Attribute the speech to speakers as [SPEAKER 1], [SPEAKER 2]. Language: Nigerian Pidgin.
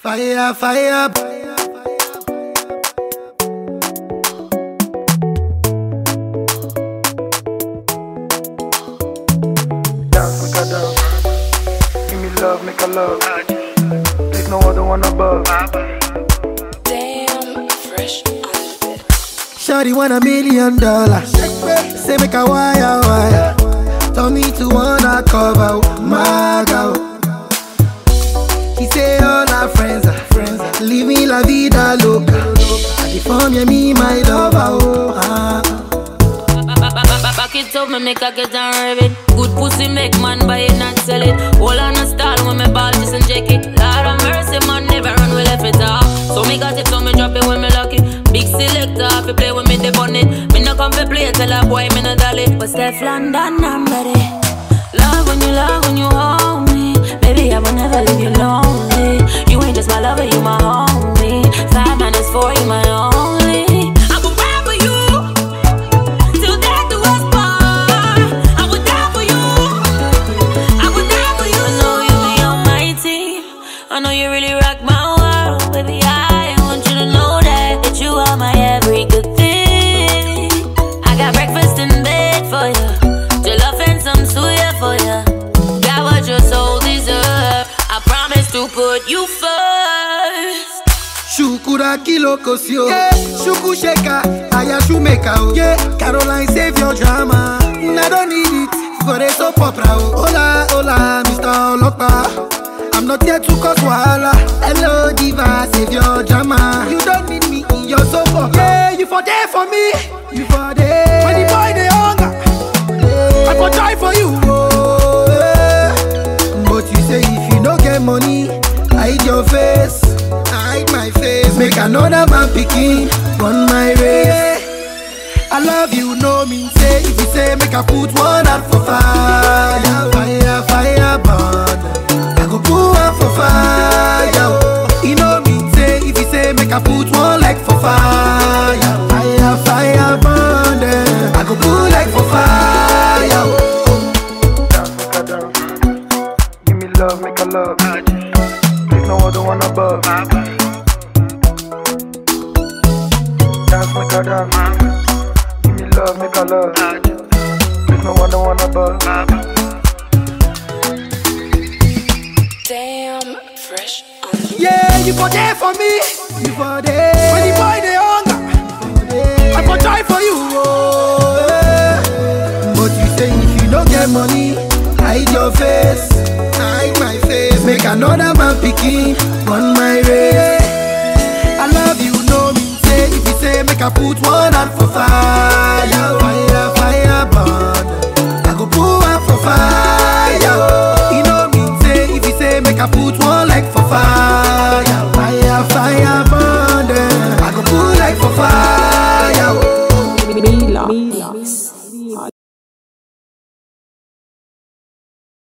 [SPEAKER 1] Fire, fire.
[SPEAKER 2] Dance, make a dance. Give me love, make a love. There's no other one above.
[SPEAKER 3] Damn, fresh on the bed.
[SPEAKER 1] Shawty want $1 million. Say make a wire. Tell me to wanna cover my girl. He say all our friends are living la vida loca. I deform you, me my lover.
[SPEAKER 4] Back it up, me make a get and rev it. Good pussy make man buy it, not sell it. Hold on a style when me ball just and check it. Lord of mercy, man, never run, we left it off. So me got it, so me drop it when me lock it. Big selector, if you play with me, they on it. Me no come to play, tell a boy, me no dolly. But Steph London, I'm ready. Love when you hold me. Baby, I will never leave you lonely. You ain't just my lover, you my homie. 5 minus 4, you my only. I will ride for you till death do us part. I would die for you. I would die for you. I know you be on my team. I know you really rock my world, baby. I want you to know that you are my every good thing. I got breakfast in bed for you. Jollof and some suya for you. Got what your soul deserves. I promise to put you first.
[SPEAKER 1] Shukura kilo kosio, shuku sheka, aya shumeka o. Caroline save your drama. I don't need it for the soap opera. Hola, hola, Mr. Olopa. I'm not here to cause wahala. Hello, diva, save your drama. You don't need me in your soap opera. You for there for me. You for there. When the boy they hunger, I for try for you. But you say if you don't get money, hide your face. Hide my face. Make another man picking on my race. I love you, no mean say. If you say make I put one out for fire. Fire, fire, burn. I go put one for fire. You know mean say. If you say make I put one like for fire. Fire, fire, burn. I go put like for fire.
[SPEAKER 2] Dance, make a dance. Give me love, make a love. There's no other one above. Dance, make a dance. Give me love, make a love. There's no other one above.
[SPEAKER 3] Damn, fresh on the bed.
[SPEAKER 1] Yeah, you for there for me. You for there. When the boy they hunger, I for try for you. But you say if you don't get money, hide your face. Hide my face. Make another man picking on my race. I love you, no mean say. If you say make I put one out for fire. Fire, fire, burn. I go put one for fire. You know mean say. If you say make I put one like for fire.